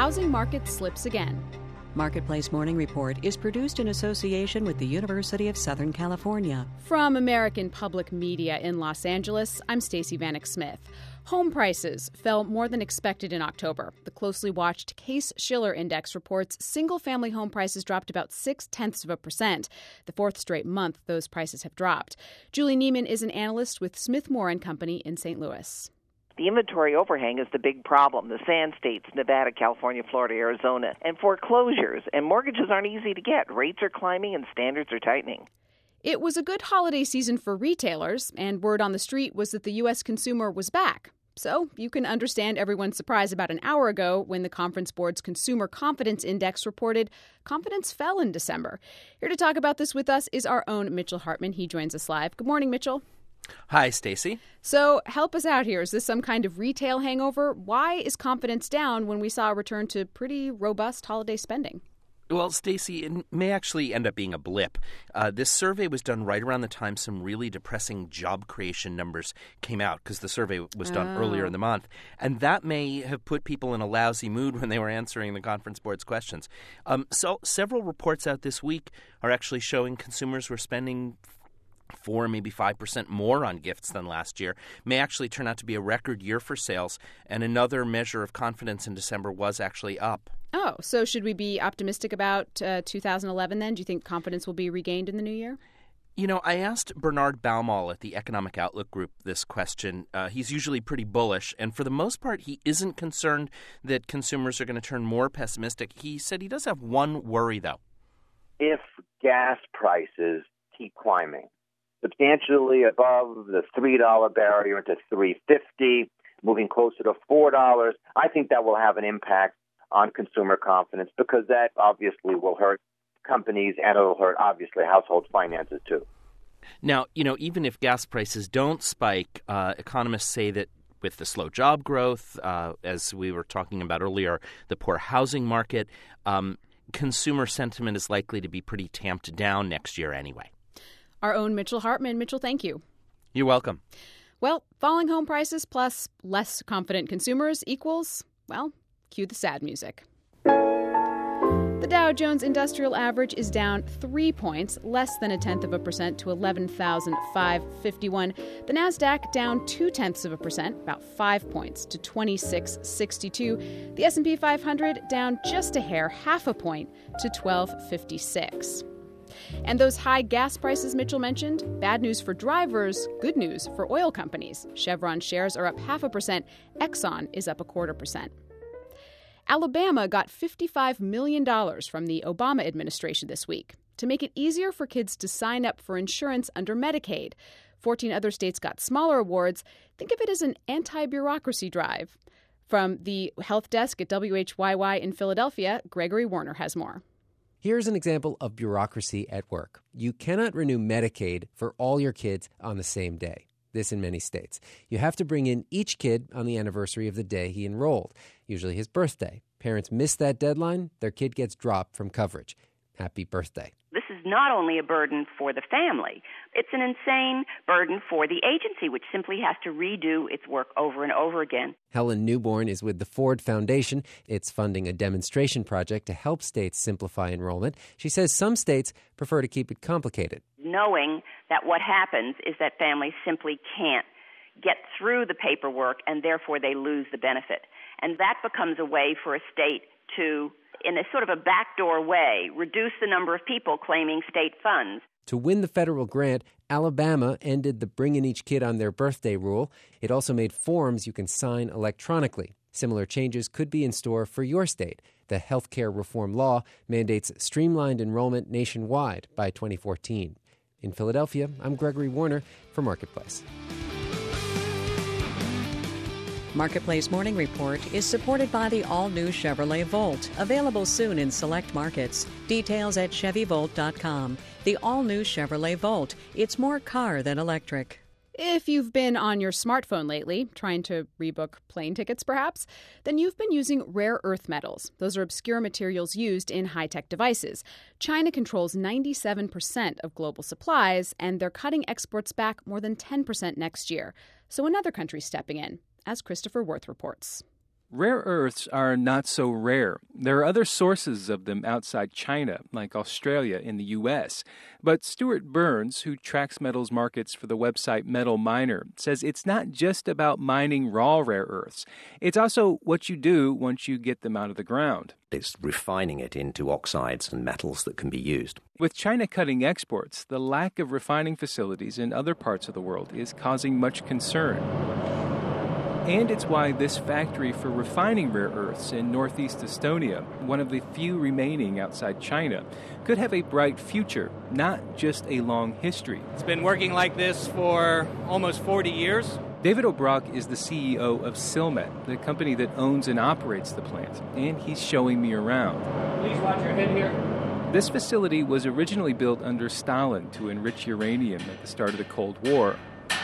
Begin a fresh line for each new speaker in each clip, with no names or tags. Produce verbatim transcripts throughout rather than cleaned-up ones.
housing market slips again.
Marketplace Morning Report is produced in association with the University of Southern California.
From American Public Media in Los Angeles, I'm Stacey Vanek Smith. Home prices fell more than expected in October. The closely watched Case-Shiller Index reports single-family home prices dropped about six-tenths of a percent. The fourth straight month those prices have dropped. Julie Neiman is an analyst with Smith Moore and Company in Saint Louis.
The inventory overhang is the big problem. The Sand States, Nevada, California, Florida, Arizona, and foreclosures. And mortgages aren't easy to get. Rates are climbing and standards are tightening.
It was a good holiday season for retailers, and word on the street was that the U S consumer was back. So you can understand everyone's surprise about an hour ago when the Conference Board's Consumer Confidence Index reported confidence fell in December. Here to talk about this with us is our own Mitchell Hartman. He joins us live. Good morning, Mitchell.
Hi, Stacey.
So help us out here. Is this some kind of retail hangover? Why is confidence down when we saw a return to pretty robust holiday spending?
Well, Stacey, it may actually end up being a blip. Uh, this survey was done right around the time some really depressing job creation numbers came out, because the survey was done oh. earlier in the month. And that may have put people in a lousy mood when they were answering the Conference Board's questions. Um, so several reports out this week are actually showing consumers were spending four, maybe five percent more on gifts than last year. May actually turn out to be a record year for sales, and another measure of confidence in December was actually up.
Oh, so should we be optimistic about uh, two thousand eleven then? Do you think confidence will be regained in the new year?
You know, I asked Bernard Baumol at the Economic Outlook Group this question. Uh, he's usually pretty bullish, and for the most part, he isn't concerned that consumers are going to turn more pessimistic. He said he does have one worry, though.
If gas prices keep climbing substantially above the three dollars barrier into three fifty, moving closer to four dollars, I think that will have an impact on consumer confidence, because that obviously will hurt companies and it will hurt, obviously, household finances too.
Now, you know, even if gas prices don't spike, uh, economists say that with the slow job growth, uh, as we were talking about earlier, the poor housing market, um, consumer sentiment is likely to be pretty tamped down next year anyway.
Our own Mitchell Hartman. Mitchell, thank you.
You're welcome.
Well, falling home prices plus less confident consumers equals, well, cue the sad music. The Dow Jones Industrial Average is down three points, less than a tenth of a percent, to eleven thousand five hundred fifty-one. The Nasdaq down two tenths of a percent, about five points, to twenty-six sixty-two. The S and P five hundred down just a hair, half a point, to twelve fifty-six. And those high gas prices Mitchell mentioned, bad news for drivers, good news for oil companies. Chevron shares are up half a percent. Exxon is up a quarter percent. Alabama got fifty-five million dollars from the Obama administration this week to make it easier for kids to sign up for insurance under Medicaid. fourteen other states got smaller awards. Think of it as an anti-bureaucracy drive. From the health desk at W H Y Y in Philadelphia, Gregory Warner has more.
Here's an example of bureaucracy at work. You cannot renew Medicaid for all your kids on the same day. This in many states. You have to bring in each kid on the anniversary of the day he enrolled, usually his birthday. Parents miss that deadline, their kid gets dropped from coverage. Happy birthday.
This is not only a burden for the family, it's an insane burden for the agency, which simply has to redo its work over and over again.
Helen Newborn is with the Ford Foundation. It's funding a demonstration project to help states simplify enrollment. She says some states prefer to keep it complicated.
Knowing that what happens is that families simply can't get through the paperwork and therefore they lose the benefit. And that becomes a way for a state to, in a sort of a backdoor way, reduce the number of people claiming state funds.
To win the federal grant, Alabama ended the bring in each kid on their birthday rule. It also made forms you can sign electronically. Similar changes could be in store for your state. The healthcare reform law mandates streamlined enrollment nationwide by twenty fourteen. In Philadelphia, I'm Gregory Warner for Marketplace.
Marketplace Morning Report is supported by the all-new Chevrolet Volt, available soon in select markets. Details at Chevy Volt dot com. The all-new Chevrolet Volt. It's more car than electric.
If you've been on your smartphone lately, trying to rebook plane tickets perhaps, then you've been using rare earth metals. Those are obscure materials used in high-tech devices. China controls ninety-seven percent of global supplies, and they're cutting exports back more than ten percent next year. So another country's stepping in, as Christopher Worth reports.
Rare earths are not so rare. There are other sources of them outside China, like Australia and the U S. But Stuart Burns, who tracks metals markets for the website Metal Miner, says it's not just about mining raw rare earths. It's also what you do once you get them out of the ground.
It's refining it into oxides and metals that can be used.
With China cutting exports, the lack of refining facilities in other parts of the world is causing much concern. And it's why this factory for refining rare earths in northeast Estonia, one of the few remaining outside China, could have a bright future, not just a long history.
It's been working like this for almost forty years.
David O'Brock is the C E O of Silmet, the company that owns and operates the plant, and he's showing me around.
Please watch your head here.
This facility was originally built under Stalin to enrich uranium at the start of the Cold War.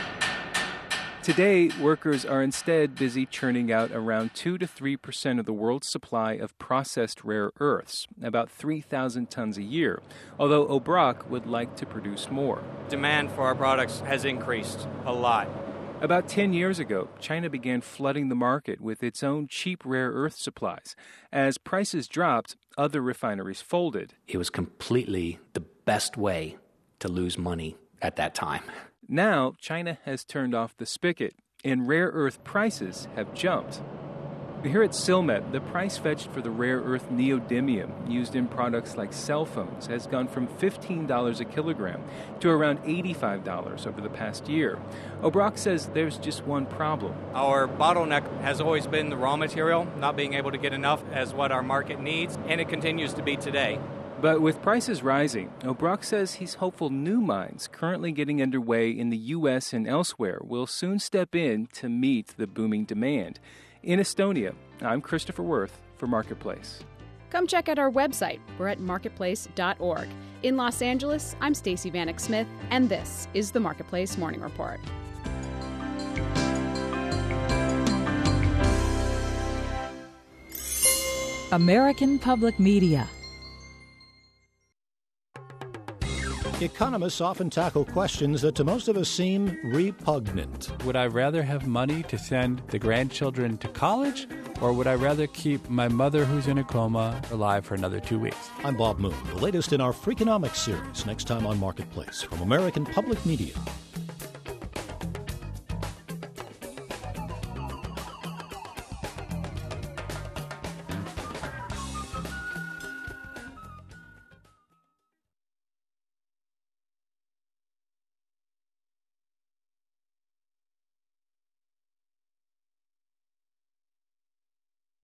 Today, workers are instead busy churning out around two to three percent of the world's supply of processed rare earths, about three thousand tons a year, although O'Brock would like to produce more.
Demand for our products has increased a lot.
About ten years ago, China began flooding the market with its own cheap rare earth supplies. As prices dropped, other refineries folded.
It was completely the best way to lose money at that time.
Now, China has turned off the spigot, and rare earth prices have jumped. Here at Silmet, the price fetched for the rare earth neodymium used in products like cell phones has gone from fifteen dollars a kilogram to around eighty-five dollars over the past year. O'Brock says there's just one problem.
Our bottleneck has always been the raw material, not being able to get enough as what our market needs, and it continues to be today.
But with prices rising, O'Brock says he's hopeful new mines currently getting underway in the U S and elsewhere will soon step in to meet the booming demand. In Estonia, I'm Christopher Worth for Marketplace.
Come check out our website. We're at marketplace dot org. In Los Angeles, I'm Stacey Vanek Smith, and this is the Marketplace Morning Report.
American Public Media.
Economists often tackle questions that to most of us seem repugnant.
Would I rather have money to send the grandchildren to college, or would I rather keep my mother who's in a coma alive for another two weeks?
I'm Bob Moon, the latest in our Freakonomics series, next time on Marketplace from American Public Media.